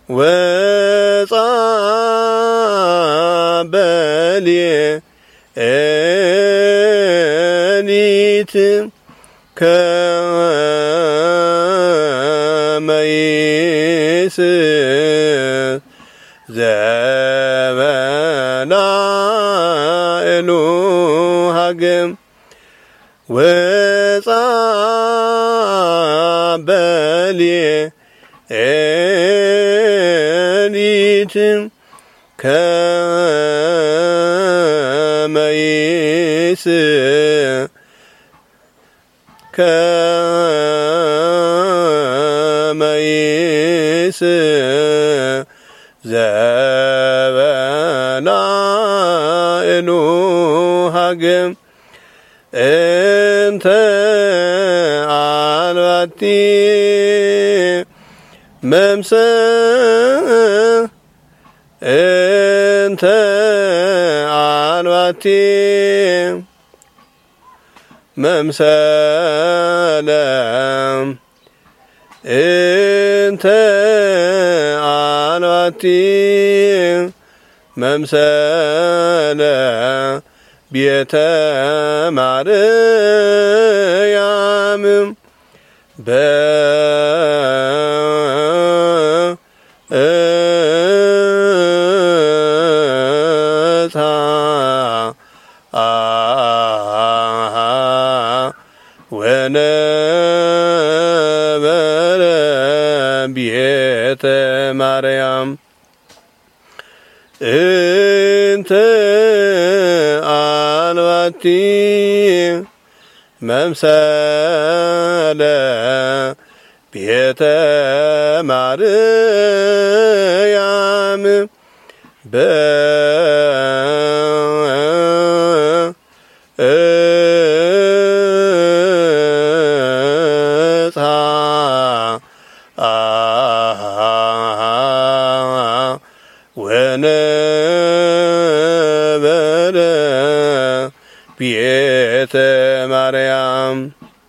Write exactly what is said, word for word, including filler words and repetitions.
ወጻበሌኒት ከመይስ ዘበናእኑ ሀገም ወጻበሌኒት ከመይስ ከመይስ ዘበናእኑ ሀገም እንተ አልባቲ መምሰል እንተ አልባቲ መምሰለ እንተ አልባቲ መምሰለ ቤተ ማርያም በ ወነበረ ቤተ ማርያም እንተ አልባቲ መምሰለ ቤተ ማርያም በ ወነበረ